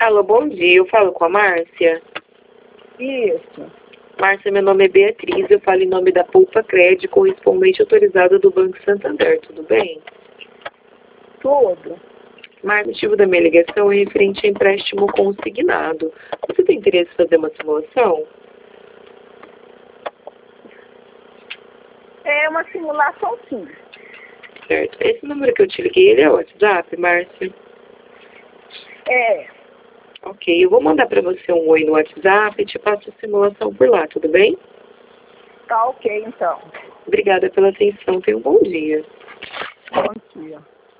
Alô, bom dia. Eu falo com a Márcia. Isso. Márcia, meu nome é Beatriz. Eu falo em nome da Poupa Cred, correspondente autorizada do Banco Santander. Tudo bem? Tudo. Márcia, o motivo da minha ligação é referente a empréstimo consignado. Você tem interesse em fazer uma simulação? É uma simulação, sim. Certo. Esse número que eu te liguei, ele é o WhatsApp, Márcia? É. Ok, eu vou mandar para você um oi no WhatsApp e te passo a simulação por lá, tudo bem? Tá ok, então. Obrigada pela atenção. Tenha um bom dia. Bom dia.